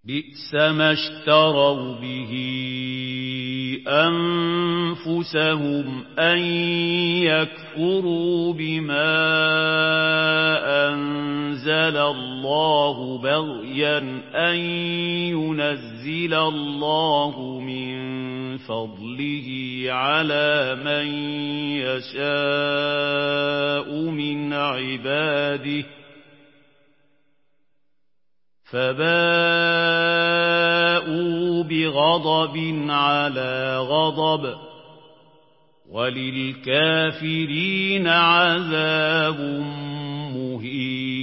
بئس ما اشتروا به أنفسهم أن يكفروا بما أنزل الله بغيا أن ينزل الله من فضله على من يشاء من عباده فباءوا بغضب على غضب وللكافرين عذاب مهين